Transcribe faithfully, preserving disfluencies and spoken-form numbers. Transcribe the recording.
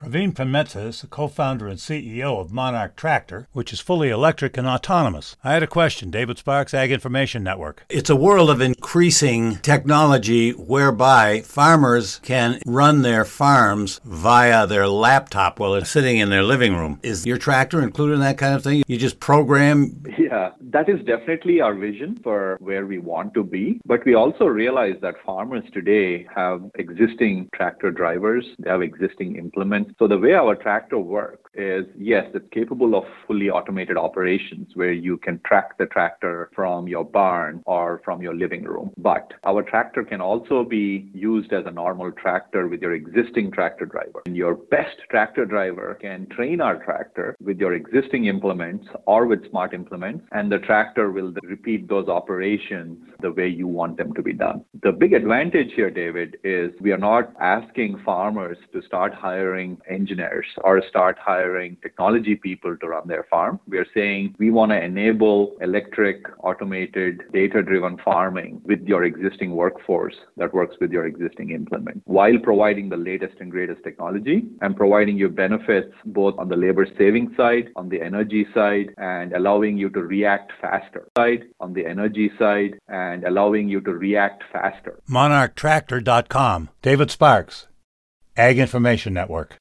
Praveen Pametsa is the co-founder and C E O of Monarch Tractor, which is fully electric and autonomous. I had a question. David Sparks, Ag Information Network. It's a world of increasing technology whereby farmers can run their farms via their laptop while they're sitting in their living room. Is your tractor included in that kind of thing? You just program? Yeah, that is definitely our vision for where we want to be. But we also realize that farmers today have existing tractor drivers, they have existing implements. So the way our tractor works is, yes, it's capable of fully automated operations where you can track the tractor from your barn or from your living room. But our tractor can also be used as a normal tractor with your existing tractor driver. And your best tractor driver can train our tractor with your existing implements or with smart implements, and the tractor will repeat those operations the way you want them to be done. The big advantage here, David, is we are not asking farmers to start hiring engineers or start hiring technology people to run their farm. We are saying we want to enable electric, automated, data-driven farming with your existing workforce that works with your existing implement, while providing the latest and greatest technology and providing you benefits both on the labor saving side, on the energy side, and allowing you to react faster. Side, on the energy side, and allowing you to react faster. monarch tractor dot com. David Sparks, Ag Information Network.